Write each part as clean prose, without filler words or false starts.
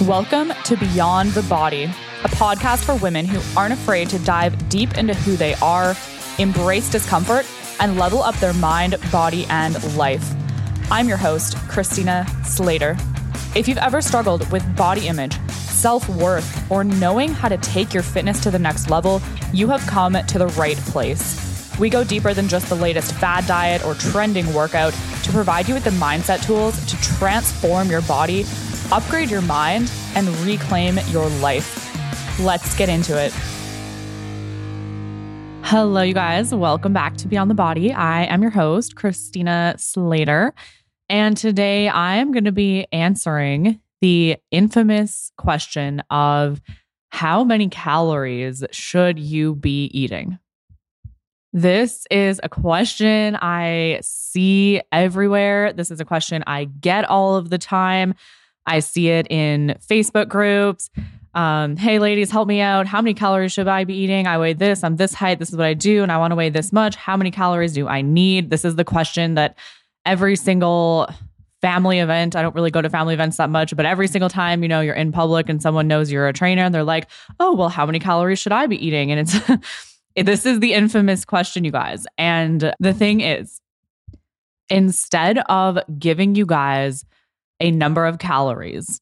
Welcome to Beyond the Body, a podcast for women who aren't afraid to dive deep into who they are, embrace discomfort, and level up their mind, body, and life. I'm your host, Christina Slater. If you've ever struggled with body image, self-worth, or knowing how to take your fitness to the next level, you have come to the right place. We go deeper than just the latest fad diet or trending workout to provide you with the mindset tools to transform your body, upgrade your mind, and reclaim your life. Let's get into it. Hello, you guys. Welcome back to Beyond the Body. I am your host, Christina Slater. And today I am going to be answering the infamous question of how many calories should you be eating? This is a question I see everywhere. This is a question I get all of the time. I see it in Facebook groups. Hey, ladies, help me out. How many calories should I be eating? I weigh this. I'm this height. This is what I do. And I want to weigh this much. How many calories do I need? This is the question that every single family event, I don't really go to family events that much, but every single time, you're in public and someone knows you're a trainer and they're like, oh, well, how many calories should I be eating? And this is the infamous question, you guys. And the thing is, instead of giving you guys a number of calories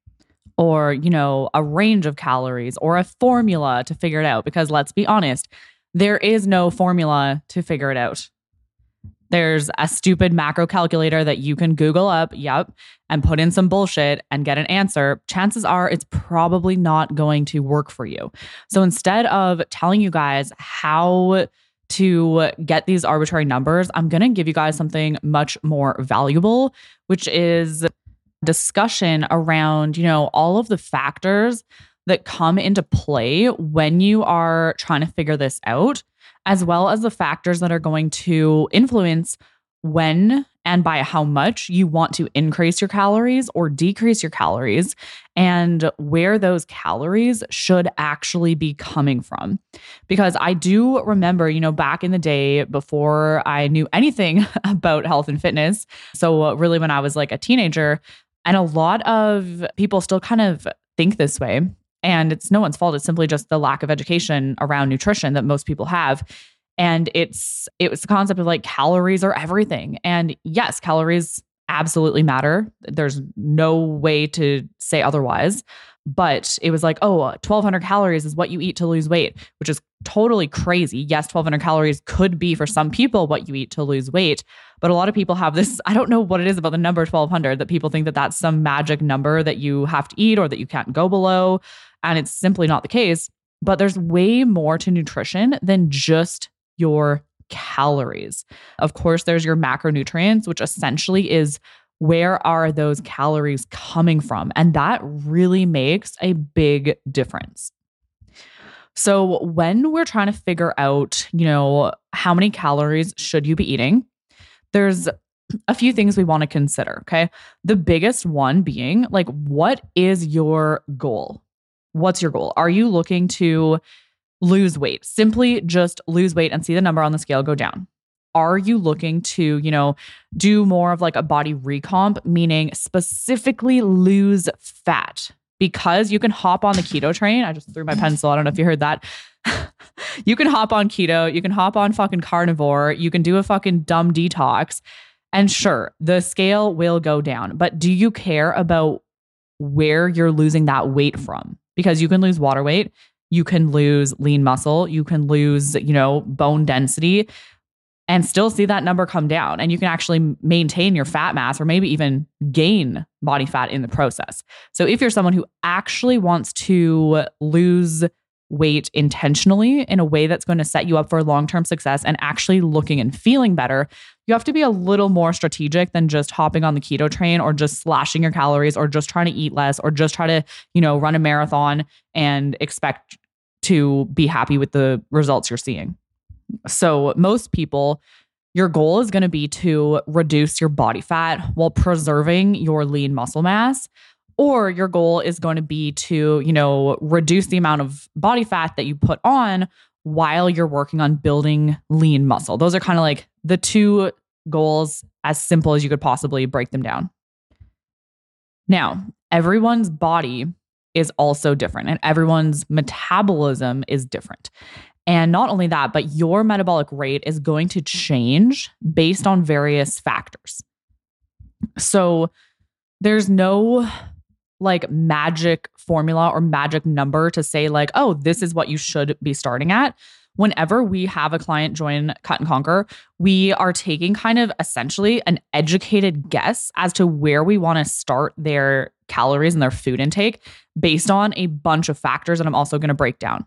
or, a range of calories or a formula to figure it out, because let's be honest, there is no formula to figure it out. There's a stupid macro calculator that you can Google up, and put in some bullshit and get an answer. Chances are it's probably not going to work for you. So instead of telling you guys how to get these arbitrary numbers, I'm going to give you guys something much more valuable, which is discussion around, all of the factors that come into play when you are trying to figure this out, as well as the factors that are going to influence when and by how much you want to increase your calories or decrease your calories, and where those calories should actually be coming from. Because I do remember, back in the day before I knew anything about health and fitness, so really when I was like a teenager, and a lot of people still kind of think this way. And it's no one's fault. It's simply just the lack of education around nutrition that most people have. And it was the concept of like calories are everything. And yes, calories absolutely matter. There's no way to say otherwise. But it was like, 1,200 calories is what you eat to lose weight, which is totally crazy. Yes, 1,200 calories could be for some people what you eat to lose weight. But a lot of people have this, I don't know what it is about the number 1,200 that people think that that's some magic number that you have to eat or that you can't go below. And it's simply not the case. But there's way more to nutrition than just your calories. Of course, there's your macronutrients, which essentially is where are those calories coming from? And that really makes a big difference. So when we're trying to figure out, how many calories should you be eating, there's a few things we want to consider, okay? The biggest one being like, what is your goal? What's your goal? Are you looking to lose weight? Simply just lose weight and see the number on the scale go down. Are you looking to, do more of like a body recomp, meaning specifically lose fat? Because you can hop on the keto train. I just threw my pencil. I don't know if you heard that. You can hop on keto. You can hop on fucking carnivore. You can do a fucking dumb detox. And sure, the scale will go down. But do you care about where you're losing that weight from? Because you can lose water weight. You can lose lean muscle. You can lose, bone density and still see that number come down. And you can actually maintain your fat mass or maybe even gain body fat in the process. So if you're someone who actually wants to lose weight intentionally in a way that's going to set you up for long-term success and actually looking and feeling better, you have to be a little more strategic than just hopping on the keto train or just slashing your calories or just trying to eat less or just try to, run a marathon and expect to be happy with the results you're seeing. So most people, your goal is going to be to reduce your body fat while preserving your lean muscle mass. Or your goal is going to be to, reduce the amount of body fat that you put on while you're working on building lean muscle. Those are kind of like the two goals, as simple as you could possibly break them down. Now, everyone's body is also different and everyone's metabolism is different. And not only that, but your metabolic rate is going to change based on various factors. So there's no like magic formula or magic number to say like, oh, this is what you should be starting at. Whenever we have a client join Cut and Conquer, we are taking kind of essentially an educated guess as to where we want to start their calories and their food intake based on a bunch of factors that I'm also going to break down.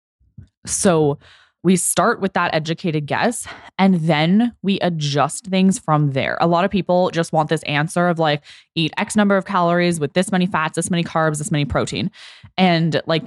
So we start with that educated guess and then we adjust things from there. A lot of people just want this answer of like, eat X number of calories with this many fats, this many carbs, this many protein. And like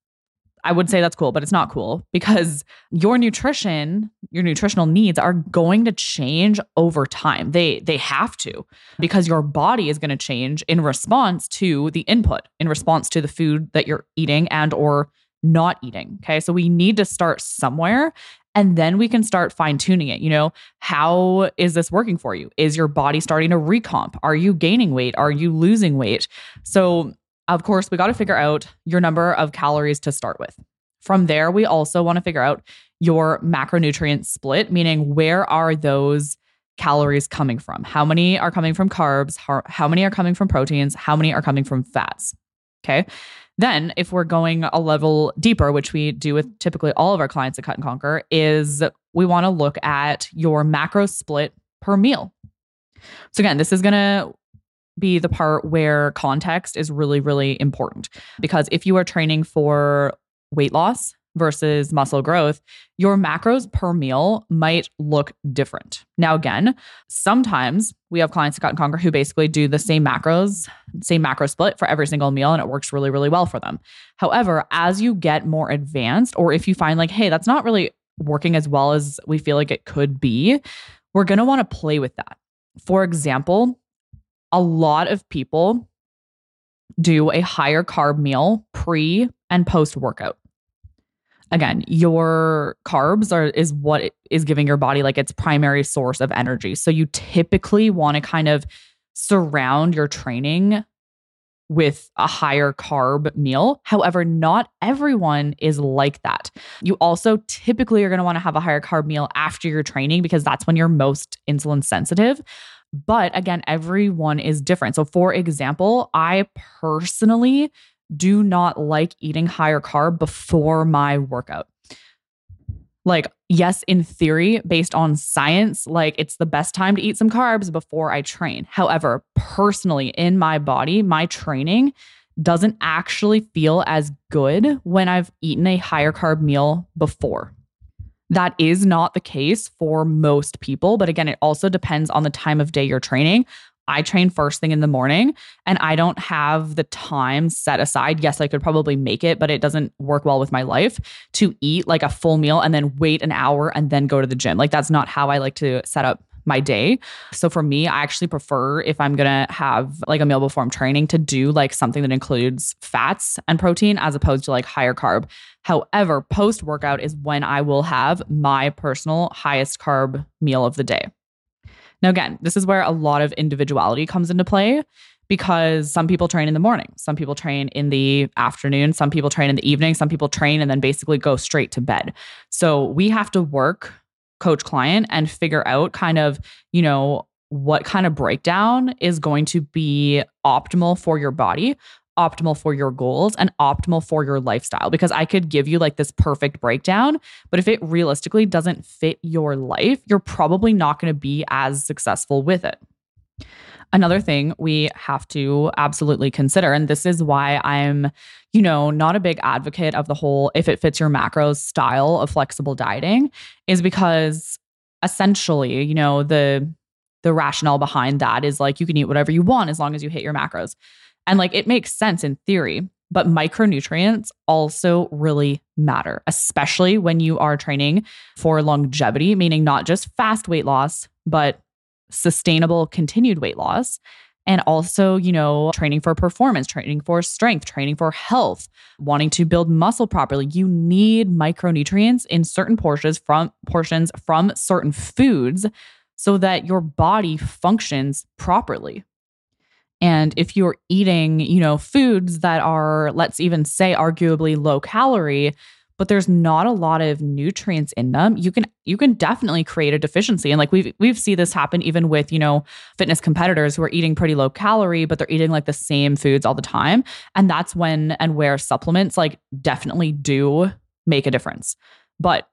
I would say that's cool, but it's not cool because your nutritional needs are going to change over time. They have to, because your body is going to change in response to the input, in response to the food that you're eating and or not eating. Okay. So we need to start somewhere and then we can start fine tuning it. You know, how is this working for you? Is your body starting to recomp? Are you gaining weight? Are you losing weight? So of course, we got to figure out your number of calories to start with. From there, we also want to figure out your macronutrient split, meaning where are those calories coming from? How many are coming from carbs? How many are coming from proteins? How many are coming from fats? Okay. Then if we're going a level deeper, which we do with typically all of our clients at Cut and Conquer, is we want to look at your macro split per meal. So again, this is going to be the part where context is really, really important, because if you are training for weight loss versus muscle growth, your macros per meal might look different. Now, again, sometimes we have clients at Cut and Conquer who basically do the same macro split for every single meal, and it works really, really well for them. However, as you get more advanced, or if you find like, hey, that's not really working as well as we feel like it could be, we're going to want to play with that. For example, a lot of people do a higher carb meal pre and post workout. Again, your carbs is what is giving your body like its primary source of energy. So you typically want to kind of surround your training with a higher carb meal. However, not everyone is like that. You also typically are going to want to have a higher carb meal after your training because that's when you're most insulin sensitive. But again, everyone is different. So for example, I personally do not like eating higher carb before my workout. Like, yes, in theory, based on science, like it's the best time to eat some carbs before I train. However, personally in my body, my training doesn't actually feel as good when I've eaten a higher carb meal before. That is not the case for most people. But again, it also depends on the time of day you're training. I train first thing in the morning and I don't have the time set aside. Yes, I could probably make it, but it doesn't work well with my life to eat like a full meal and then wait an hour and then go to the gym. Like that's not how I like to set up my day. So for me, I actually prefer, if I'm going to have like a meal before I'm training, to do like something that includes fats and protein as opposed to like higher carb. However, post workout is when I will have my personal highest carb meal of the day. Now, again, this is where a lot of individuality comes into play because some people train in the morning, some people train in the afternoon, some people train in the evening, some people train and then basically go straight to bed. So we have to work coach client and figure out kind of, you know, what kind of breakdown is going to be optimal for your body, optimal for your goals, and optimal for your lifestyle. Because I could give you like this perfect breakdown, but if it realistically doesn't fit your life, you're probably not going to be as successful with it. Another thing we have to absolutely consider, and this is why I'm, you know, not a big advocate of the whole if it fits your macros style of flexible dieting, is because essentially, you know, the rationale behind that is like you can eat whatever you want as long as you hit your macros. And like it makes sense in theory, but micronutrients also really matter, especially when you are training for longevity, meaning not just fast weight loss, but sustainable continued weight loss. And also, you know, training for performance, training for strength, training for health, wanting to build muscle properly. You need micronutrients in certain portions from certain foods so that your body functions properly. And if you're eating, foods that are, let's even say, arguably low calorie, but there's not a lot of nutrients in them, you can definitely create a deficiency. And like we've seen this happen even with, fitness competitors who are eating pretty low calorie, but they're eating like the same foods all the time. And that's when and where supplements like definitely do make a difference. But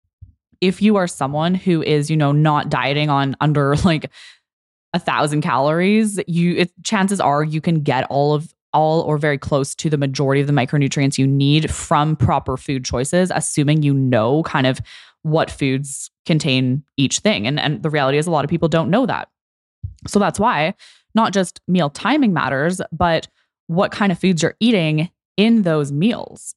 if you are someone who is, not dieting on under like 1,000 calories, chances are you can get all or very close to the majority of the micronutrients you need from proper food choices, assuming you know kind of what foods contain each thing. And the reality is a lot of people don't know that. So that's why not just meal timing matters, but what kind of foods you're eating in those meals.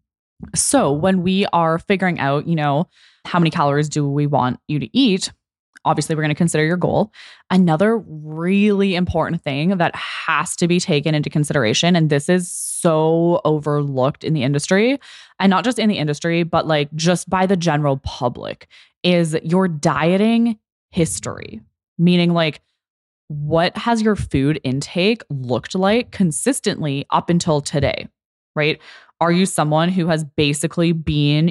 So when we are figuring out, how many calories do we want you to eat, obviously we're going to consider your goal. Another really important thing that has to be taken into consideration, and this is so overlooked in the industry, and not just in the industry, but like just by the general public, is your dieting history. Meaning like, what has your food intake looked like consistently up until today, right? Are you someone who has basically been,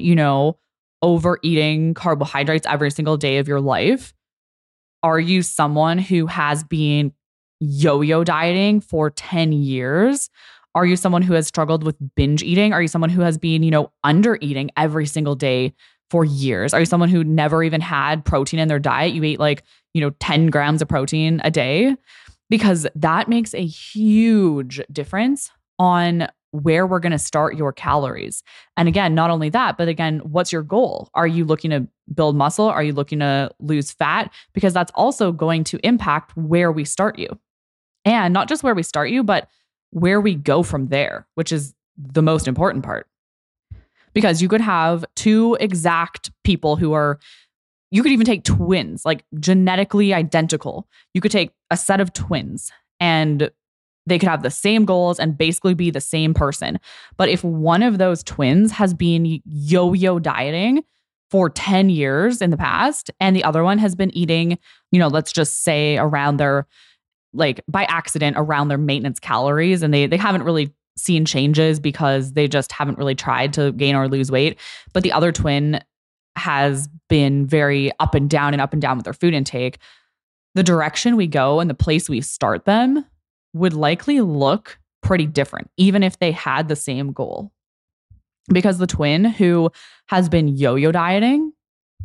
overeating carbohydrates every single day of your life? Are you someone who has been yo-yo dieting for 10 years? Are you someone who has struggled with binge eating? Are you someone who has been, under eating every single day for years? Are you someone who never even had protein in their diet? You ate like, 10 grams of protein a day? Because that makes a huge difference on where we're going to start your calories. And again, not only that, but again, what's your goal? Are you looking to build muscle? Are you looking to lose fat? Because that's also going to impact where we start you. And not just where we start you, but where we go from there, which is the most important part. Because you could have two exact people you could even take twins, like genetically identical. You could take a set of twins and they could have the same goals and basically be the same person. But if one of those twins has been yo-yo dieting for 10 years in the past, and the other one has been eating, let's just say around their, like by accident, around their maintenance calories, and they haven't really seen changes because they just haven't really tried to gain or lose weight. But the other twin has been very up and down with their food intake. The direction we go and the place we start them would likely look pretty different, even if they had the same goal. Because the twin who has been yo-yo dieting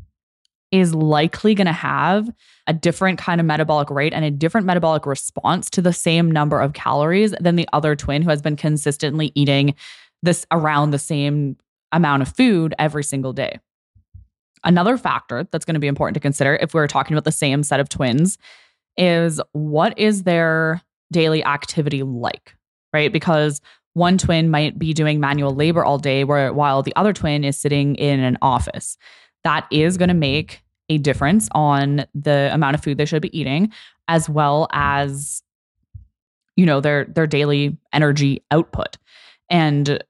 is likely going to have a different kind of metabolic rate and a different metabolic response to the same number of calories than the other twin who has been consistently eating this around the same amount of food every single day. Another factor that's going to be important to consider if we're talking about the same set of twins is what is their daily activity like, right? Because one twin might be doing manual labor all day while the other twin is sitting in an office. That is going to make a difference on the amount of food they should be eating, as well as, their daily energy output. And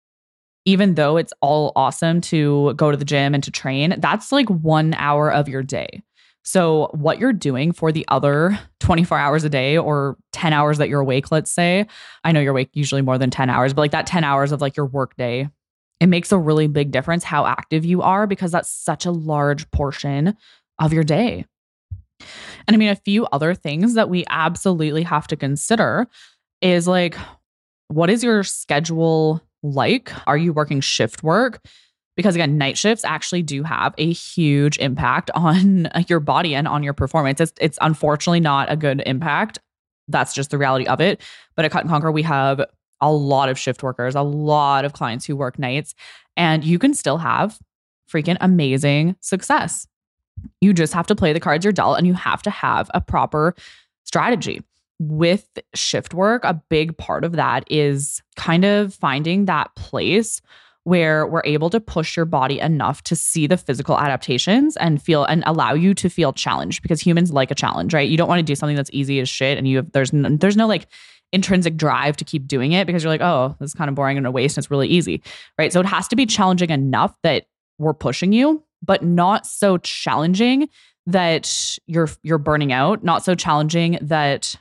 even though it's all awesome to go to the gym and to train, that's like 1 hour of your day. So what you're doing for the other 24 hours a day or 10 hours that you're awake, let's say, I know you're awake usually more than 10 hours, but like that 10 hours of like your work day, it makes a really big difference how active you are because that's such a large portion of your day. And I mean, a few other things that we absolutely have to consider is like, what is your schedule like? Are you working shift work? Because again, night shifts actually do have a huge impact on your body and on your performance. It's unfortunately not a good impact. That's just the reality of it. But at Cut and Conquer, we have a lot of shift workers, a lot of clients who work nights, and you can still have freaking amazing success. You just have to play the cards you're dealt and you have to have a proper strategy. With shift work, a big part of that is kind of finding that place where we're able to push your body enough to see the physical adaptations and feel and allow you to feel challenged, because humans like a challenge, right? You don't want to do something that's easy as shit and there's no like intrinsic drive to keep doing it because you're like, oh, this is kind of boring and a waste and it's really easy, right? So it has to be challenging enough that we're pushing you, but not so challenging that you're burning out, not so challenging that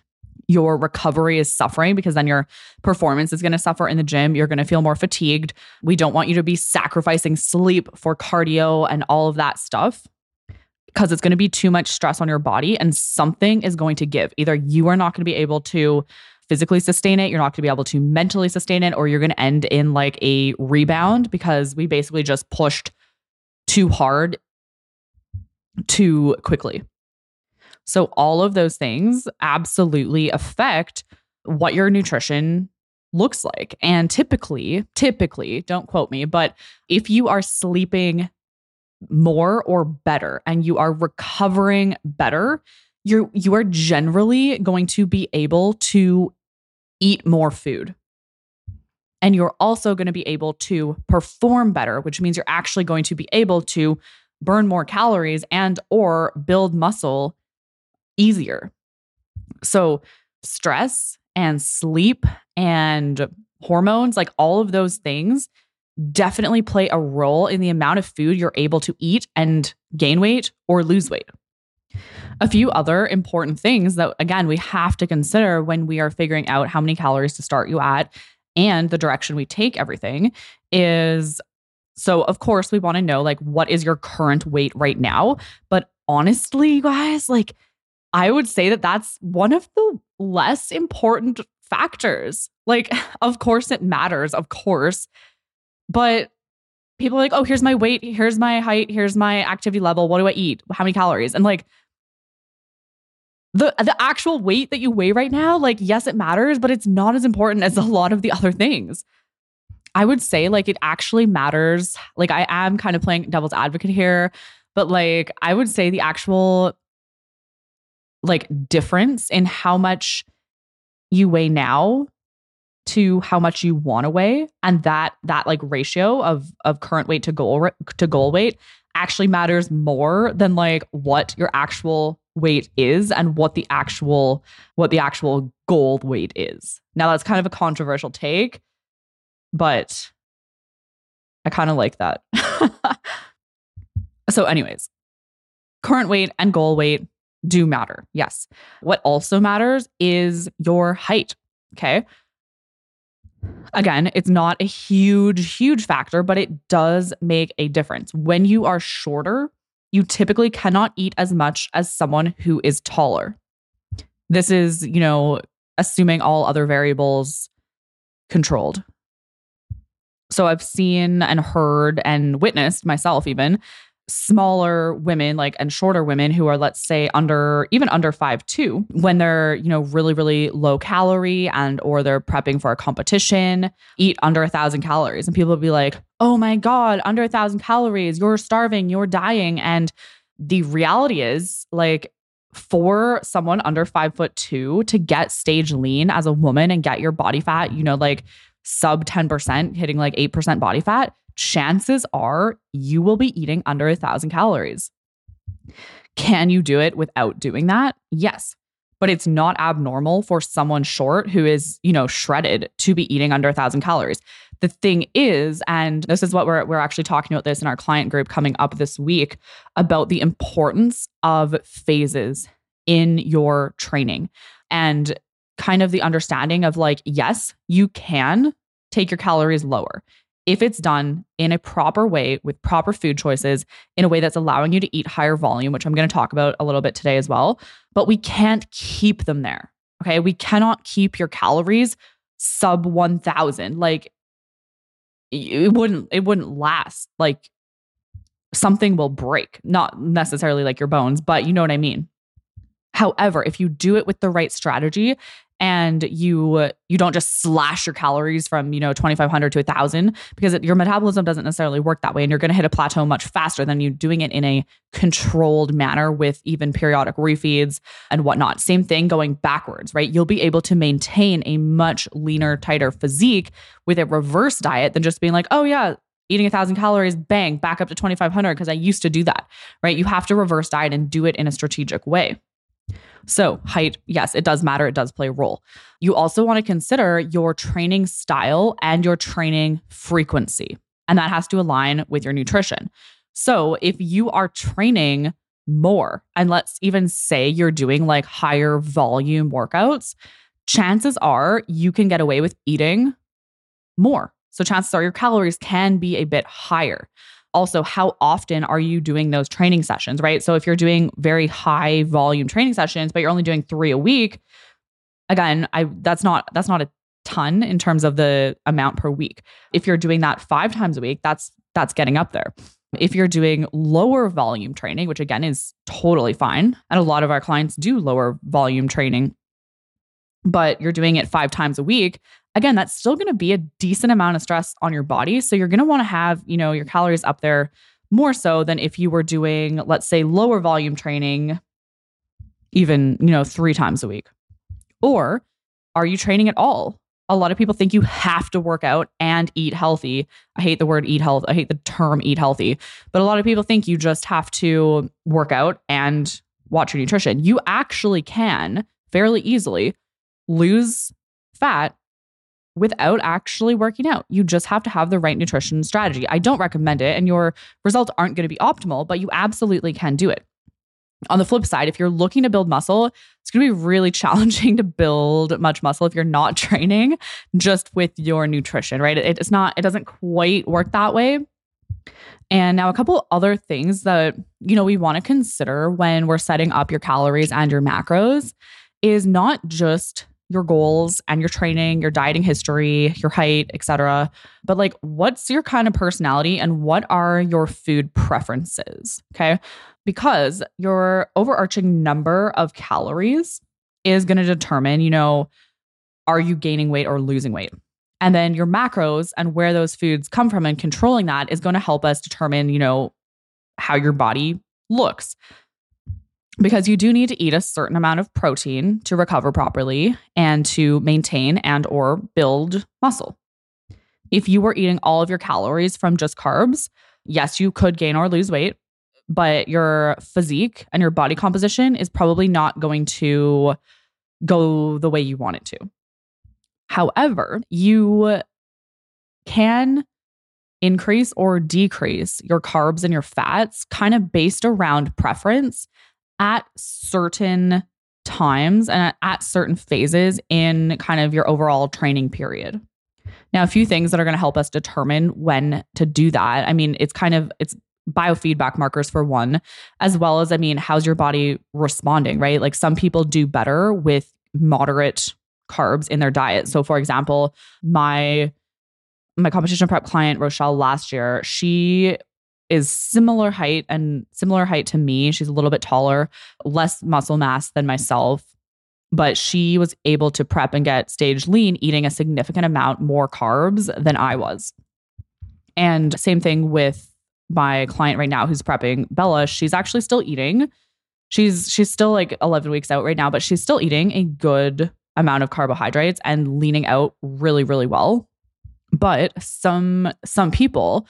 your recovery is suffering because then your performance is going to suffer in the gym. You're going to feel more fatigued. We don't want you to be sacrificing sleep for cardio and all of that stuff because it's going to be too much stress on your body and something is going to give. Either you are not going to be able to physically sustain it, you're not going to be able to mentally sustain it, or you're going to end in like a rebound because we basically just pushed too hard too quickly. So all of those things absolutely affect what your nutrition looks like. And typically, don't quote me, but if you are sleeping more or better and you are recovering better, you are generally going to be able to eat more food. And you're also going to be able to perform better, which means you're actually going to be able to burn more calories and or build muscle easier. So stress and sleep and hormones, like all of those things definitely play a role in the amount of food you're able to eat and gain weight or lose weight. A few other important things that, again, we have to consider when we are figuring out how many calories to start you at and the direction we take everything is, so of course we want to know like, what is your current weight right now? But honestly, you guys, like I would say that that's one of the less important factors. Like, of course it matters, of course, but people are like, oh, here's my weight, here's my height, here's my activity level. What do I eat? How many calories? And like, the actual weight that you weigh right now, like, yes, it matters, but it's not as important as a lot of the other things. I would say like it actually matters. Like I am kind of playing devil's advocate here, but like I would say the actual like difference in how much you weigh now to how much you want to weigh, and that like ratio of current weight to goal weight actually matters more than like what your actual weight is and what the actual goal weight is. Now that's kind of a controversial take, but I kind of like that. So anyways, current weight and goal weight do matter. Yes. What also matters is your height. Okay. Again, it's not a huge factor, but it does make a difference. When you are shorter, you typically cannot eat as much as someone who is taller. This is, assuming all other variables controlled. So I've seen and heard and witnessed myself even smaller women and shorter women who are, let's say, under 5'2", when they're, really, really low calorie and or they're prepping for a competition, eat under 1,000 calories. And people will be like, oh my God, under 1,000 calories, you're starving, you're dying. And the reality is for someone under 5'2" to get stage lean as a woman and get your body fat, sub 10%, hitting 8% body fat, chances are you will be eating under 1,000 calories. Can you do it without doing that? Yes. But it's not abnormal for someone short who is, shredded to be eating under 1,000 calories. The thing is, and this is what we're actually talking about this in our client group coming up this week, about the importance of phases in your training and kind of the understanding of yes, you can take your calories lower if it's done in a proper way with proper food choices, in a way that's allowing you to eat higher volume, which I'm going to talk about a little bit today as well. But we can't keep them there. Okay. We cannot keep your calories sub 1,000. It wouldn't last. Something will break, not necessarily your bones, but you know what I mean. However, if you do it with the right strategy and you don't just slash your calories from 2,500 to 1,000, because your metabolism doesn't necessarily work that way, and you're going to hit a plateau much faster than you doing it in a controlled manner with even periodic refeeds and whatnot. Same thing going backwards, right? You'll be able to maintain a much leaner, tighter physique with a reverse diet than just being oh yeah, eating 1,000 calories, bang, back up to 2,500 because I used to do that, right? You have to reverse diet and do it in a strategic way. So height, yes, it does matter. It does play a role. You also want to consider your training style and your training frequency, and that has to align with your nutrition. So if you are training more, and let's even say you're doing like higher volume workouts, chances are you can get away with eating more. So chances are your calories can be a bit higher. Also, how often are you doing those training sessions, right? So if you're doing very high volume training sessions, but you're only doing 3 a week, again, that's not a ton in terms of the amount per week. If you're doing that 5 times a week, that's getting up there. If you're doing lower volume training, which again is totally fine, and a lot of our clients do lower volume training, but you're doing it 5 times a week, again, that's still going to be a decent amount of stress on your body. So you're going to want to have, your calories up there more so than if you were doing, let's say, lower volume training, even, 3 times a week. Or are you training at all? A lot of people think you have to work out and eat healthy. I hate the word eat health. I hate the term eat healthy. But a lot of people think you just have to work out and watch your nutrition. You actually can fairly easily lose fat without actually working out. You just have to have the right nutrition strategy. I don't recommend it, and your results aren't going to be optimal, but you absolutely can do it. On the flip side, if you're looking to build muscle, it's going to be really challenging to build much muscle if you're not training just with your nutrition, right? It doesn't quite work that way. And now a couple other things that, we want to consider when we're setting up your calories and your macros is not just your goals and your training, your dieting history, your height, etc. But like, what's your kind of personality and what are your food preferences? Okay. Because your overarching number of calories is going to determine, are you gaining weight or losing weight? And then your macros and where those foods come from and controlling that is going to help us determine, how your body looks. Because you do need to eat a certain amount of protein to recover properly and to maintain and or build muscle. If you were eating all of your calories from just carbs, yes, you could gain or lose weight, but your physique and your body composition is probably not going to go the way you want it to. However, you can increase or decrease your carbs and your fats kind of based around preference at certain times and at certain phases in kind of your overall training period. Now, a few things that are going to help us determine when to do that. I mean, it's biofeedback markers for one, as well as, how's your body responding, right? Like some people do better with moderate carbs in their diet. So for example, my competition prep client, Rochelle, last year, she is similar height to me. She's a little bit taller, less muscle mass than myself, but she was able to prep and get stage lean eating a significant amount more carbs than I was. And same thing with my client right now who's prepping, Bella. She's actually still eating. She's still like 11 weeks out right now, but she's still eating a good amount of carbohydrates and leaning out really, really well. But some people,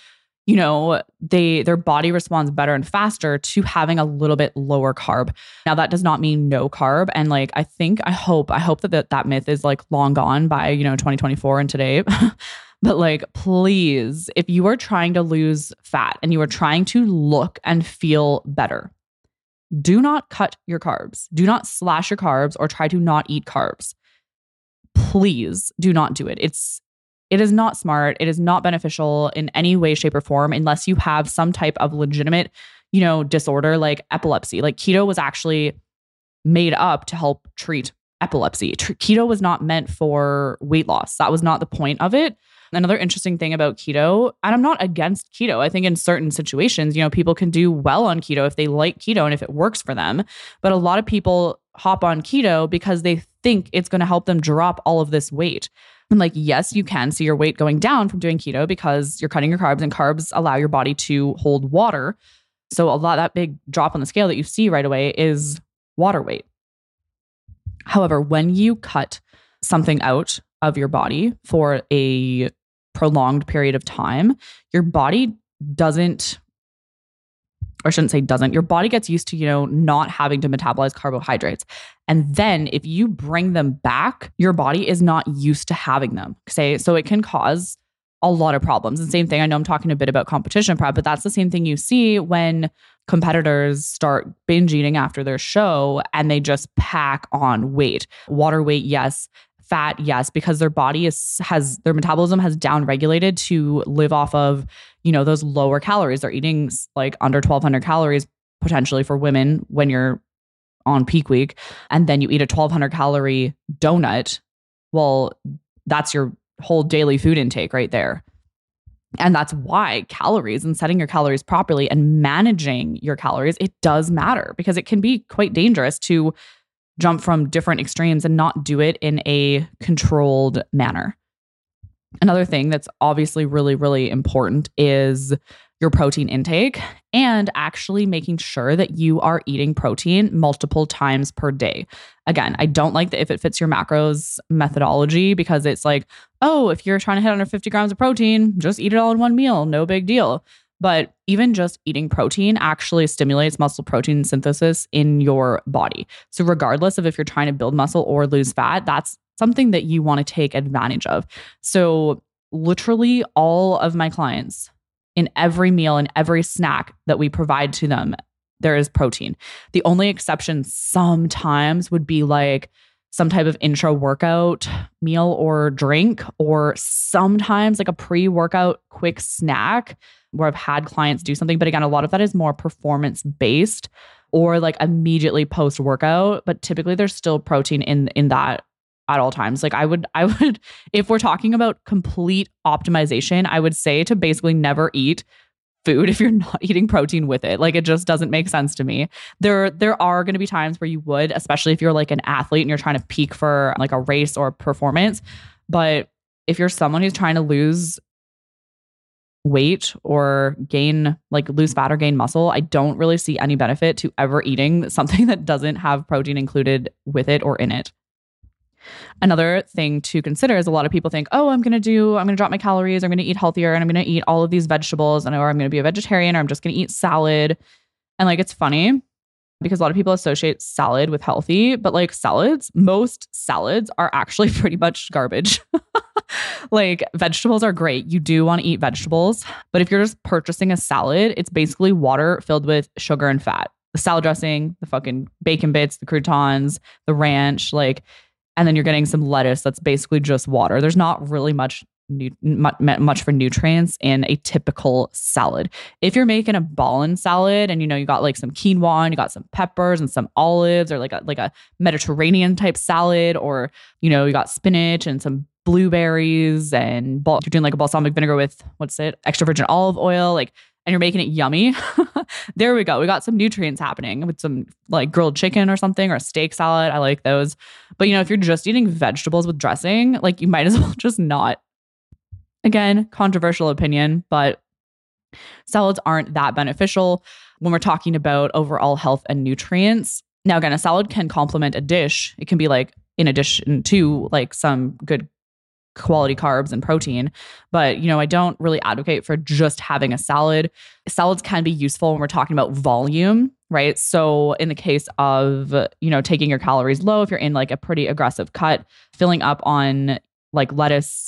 their body responds better and faster to having a little bit lower carb. Now that does not mean no carb. And like, I hope that myth is like long gone by, 2024 and today. But like, please, if you are trying to lose fat and you are trying to look and feel better, do not cut your carbs. Do not slash your carbs or try to not eat carbs. Please do not do it. It is not smart. It is not beneficial in any way, shape, or form unless you have some type of legitimate, disorder like epilepsy. Like keto was actually made up to help treat epilepsy. Keto was not meant for weight loss. That was not the point of it. Another interesting thing about keto, and I'm not against keto. I think in certain situations, people can do well on keto if they like keto and if it works for them. But a lot of people hop on keto because they think it's going to help them drop all of this weight. And like, yes, you can see your weight going down from doing keto because you're cutting your carbs and carbs allow your body to hold water. So that big drop on the scale that you see right away is water weight. However, when you cut something out of your body for a prolonged period of time, your body your body gets used to, not having to metabolize carbohydrates. And then if you bring them back, your body is not used to having them. So it can cause a lot of problems. And same thing, I know I'm talking a bit about competition prep, but that's the same thing you see when competitors start binge eating after their show and they just pack on weight. Water weight, yes. Fat, yes, because their body has their metabolism has downregulated to live off of, those lower calories. They're eating like under 1,200 calories potentially for women when you're on peak week. And then you eat a 1,200 calorie donut. Well, that's your whole daily food intake right there. And that's why calories and setting your calories properly and managing your calories, it does matter, because it can be quite dangerous to jump from different extremes and not do it in a controlled manner. Another thing that's obviously really, really important is your protein intake and actually making sure that you are eating protein multiple times per day. Again, I don't like the if it fits your macros methodology, because it's like, oh, if you're trying to hit under 50 grams of protein, just eat it all in one meal. No big deal. But even just eating protein actually stimulates muscle protein synthesis in your body. So regardless of if you're trying to build muscle or lose fat, that's something that you want to take advantage of. So literally all of my clients, in every meal and every snack that we provide to them, there is protein. The only exception sometimes would be like some type of intra workout meal or drink, or sometimes like a pre-workout quick snack where I've had clients do something. But again, a lot of that is more performance based or like immediately post workout. But typically there's still protein in that at all times. Like I would, if we're talking about complete optimization, I would say to basically never eat food if you're not eating protein with it. Like it just doesn't make sense to me. There are going to be times where you would, especially if you're like an athlete and you're trying to peak for like a race or performance. But if you're someone who's trying to lose weight or gain, like lose fat or gain muscle, I don't really see any benefit to ever eating something that doesn't have protein included with it or in it. Another thing to consider is a lot of people think, oh, I'm going to drop my calories. I'm going to eat healthier and I'm going to eat all of these vegetables, or I'm going to be a vegetarian, or I'm just going to eat salad. And like, it's funny because a lot of people associate salad with healthy, but like most salads are actually pretty much garbage. Like vegetables are great. You do want to eat vegetables, but if you're just purchasing a salad, it's basically water filled with sugar and fat. The salad dressing, the fucking bacon bits, the croutons, the ranch, and then you're getting some lettuce that's basically just water. There's not really much for nutrients in a typical salad. If you're making a ballin salad and you got like some quinoa and you got some peppers and some olives, or like a Mediterranean type salad, or you got spinach and some blueberries and you're doing like a balsamic vinegar with extra virgin olive oil, and you're making it yummy. There we go. We got some nutrients happening with some like grilled chicken or something, or a steak salad. I like those. But if you're just eating vegetables with dressing, like you might as well just not. Again, controversial opinion, but salads aren't that beneficial when we're talking about overall health and nutrients. Now, again, a salad can complement a dish. It can be like in addition to like some good quality carbs and protein. But, I don't really advocate for just having a salad. Salads can be useful when we're talking about volume, right? So in the case of, taking your calories low, if you're in like a pretty aggressive cut, filling up on like lettuce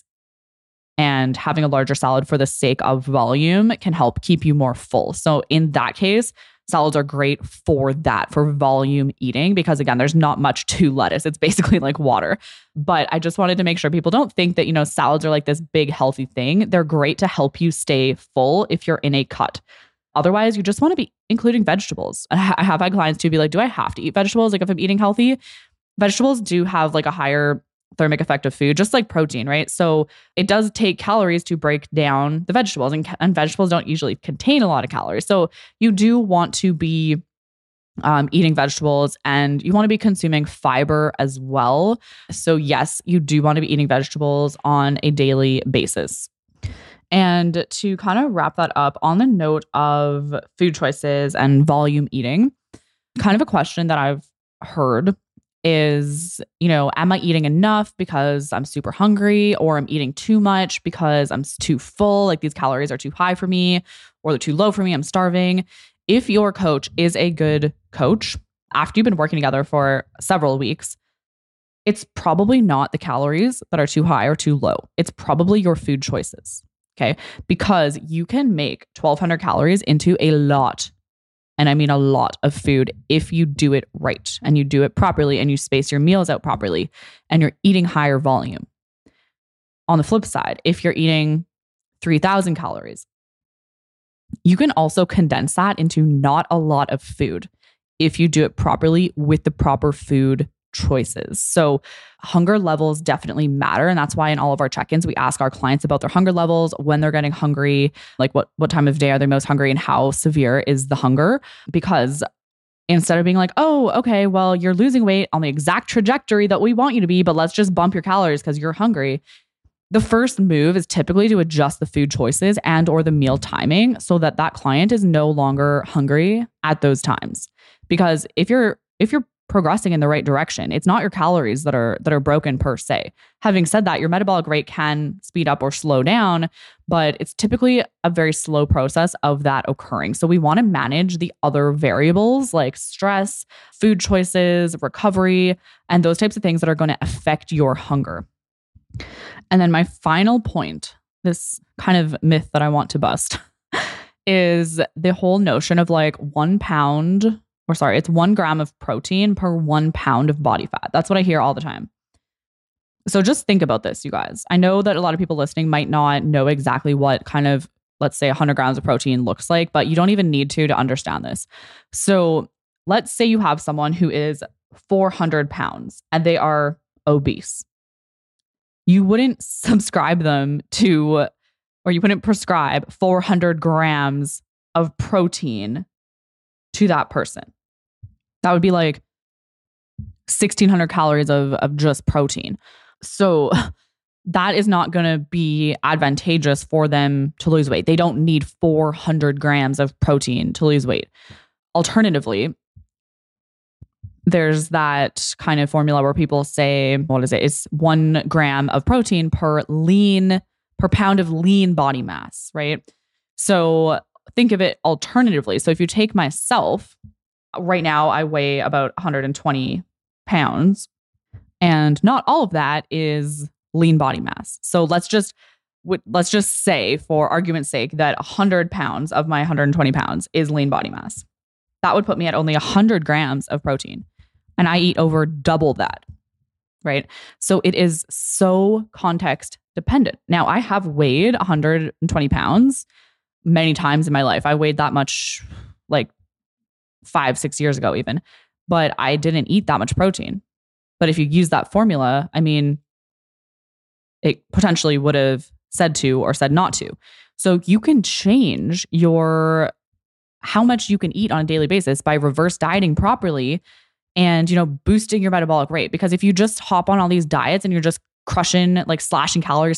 and having a larger salad for the sake of volume can help keep you more full. So in that case, salads are great for that, for volume eating, because again, there's not much to lettuce. It's basically like water. But I just wanted to make sure people don't think that, salads are like this big healthy thing. They're great to help you stay full if you're in a cut. Otherwise, you just want to be including vegetables. I have had clients too be like, do I have to eat vegetables? Like if I'm eating healthy, vegetables do have like a higher thermic effect of food, just like protein, right? So it does take calories to break down the vegetables, and vegetables don't usually contain a lot of calories. So you do want to be eating vegetables, and you want to be consuming fiber as well. So yes, you do want to be eating vegetables on a daily basis. And to kind of wrap that up on the note of food choices and volume eating, kind of a question that I've heard is, am I eating enough because I'm super hungry, or I'm eating too much because I'm too full? Like these calories are too high for me, or they're too low for me. I'm starving. If your coach is a good coach, after you've been working together for several weeks, it's probably not the calories that are too high or too low. It's probably your food choices. Okay. Because you can make 1,200 calories into a lot, and I mean a lot of food, if you do it right and you do it properly and you space your meals out properly and you're eating higher volume. On the flip side, if you're eating 3,000 calories, you can also condense that into not a lot of food if you do it properly with the proper food choices. So hunger levels definitely matter. And that's why in all of our check-ins, we ask our clients about their hunger levels, when they're getting hungry, like what time of day are they most hungry and how severe is the hunger? Because instead of being like, oh, okay, well, you're losing weight on the exact trajectory that we want you to be, but let's just bump your calories because you're hungry. The first move is typically to adjust the food choices and or the meal timing so that that client is no longer hungry at those times. Because if you're progressing in the right direction, it's not your calories that are broken per se. Having said that, your metabolic rate can speed up or slow down, but it's typically a very slow process of that occurring. So we want to manage the other variables like stress, food choices, recovery, and those types of things that are going to affect your hunger. And then my final point, this kind of myth that I want to bust, is the whole notion of like 1 gram of protein per 1 pound of body fat. That's what I hear all the time. So just think about this, you guys. I know that a lot of people listening might not know exactly what kind of, let's say 100 grams of protein looks like, but you don't even need to understand this. So let's say you have someone who is 400 pounds and they are obese. You wouldn't subscribe them to, or you wouldn't prescribe 400 grams of protein to that person. That would be like 1,600 calories of just protein. So that is not going to be advantageous for them to lose weight. They don't need 400 grams of protein to lose weight. Alternatively, there's that kind of formula where people say, what is it? It's 1 gram of protein per pound of lean body mass, right? So think of it alternatively. So if you take myself, right now I weigh about 120 pounds, and not all of that is lean body mass. So let's just say, for argument's sake, that 100 pounds of my 120 pounds is lean body mass. That would put me at only 100 grams of protein. And I eat over double that, right? So it is so context dependent. Now, I have weighed 120 pounds many times in my life. I weighed that much like 5-6 years ago even, but I didn't eat that much protein. But if you use that formula, I mean, it potentially would have said to or said not to. So you can change how much you can eat on a daily basis by reverse dieting properly and, boosting your metabolic rate. Because if you just hop on all these diets and you're just crushing, like slashing calories,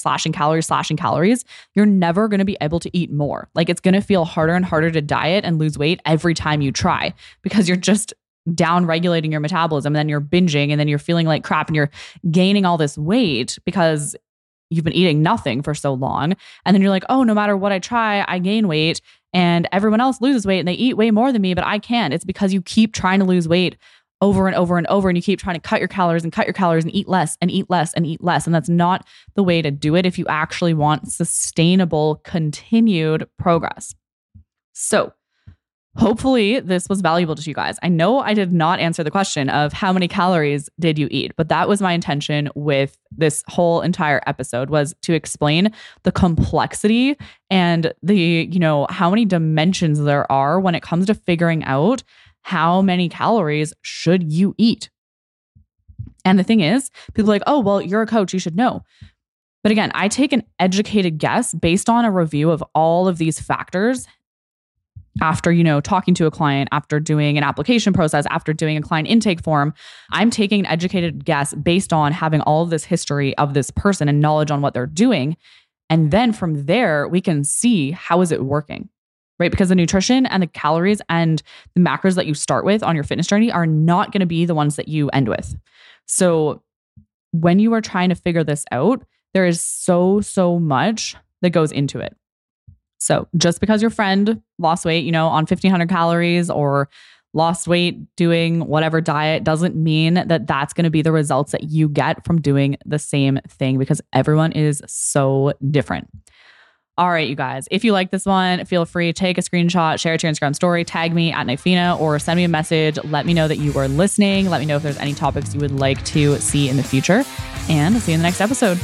you're never going to be able to eat more. Like it's going to feel harder and harder to diet and lose weight every time you try, because you're just down regulating your metabolism, and then you're binging, and then you're feeling like crap, and you're gaining all this weight because you've been eating nothing for so long. And then you're like, oh, no matter what I try, I gain weight, and everyone else loses weight and they eat way more than me, but I can't. It's because you keep trying to lose weight over and over and over, and you keep trying to cut your calories and eat less and eat less and eat less. And that's not the way to do it if you actually want sustainable, continued progress. So hopefully this was valuable to you guys. I know I did not answer the question of how many calories did you eat, but that was my intention with this whole entire episode, was to explain the complexity and the, how many dimensions there are when it comes to figuring out how many calories should you eat. And the thing is, people are like, oh, well, you're a coach, you should know. But again, I take an educated guess based on a review of all of these factors after, talking to a client, after doing an application process, after doing a client intake form. I'm taking an educated guess based on having all of this history of this person and knowledge on what they're doing. And then from there, we can see how is it working, right? Because the nutrition and the calories and the macros that you start with on your fitness journey are not going to be the ones that you end with. So when you are trying to figure this out, there is so much that goes into it. So just because your friend lost weight, on 1,500 calories or lost weight doing whatever diet doesn't mean that that's going to be the results that you get from doing the same thing, because everyone is so different. All right, you guys, if you like this one, feel free, take a screenshot, share it to your Instagram story, tag me at Knifina, or send me a message. Let me know that you are listening. Let me know if there's any topics you would like to see in the future. And I'll see you in the next episode.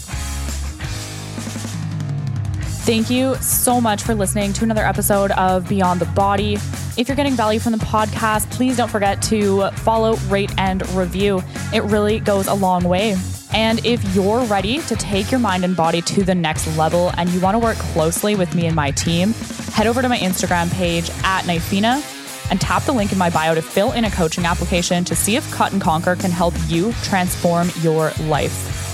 Thank you so much for listening to another episode of Beyond the Body. If you're getting value from the podcast, please don't forget to follow, rate, and review. It really goes a long way. And if you're ready to take your mind and body to the next level and you want to work closely with me and my team, head over to my Instagram page at Knifina and tap the link in my bio to fill in a coaching application to see if Cut and Conquer can help you transform your life.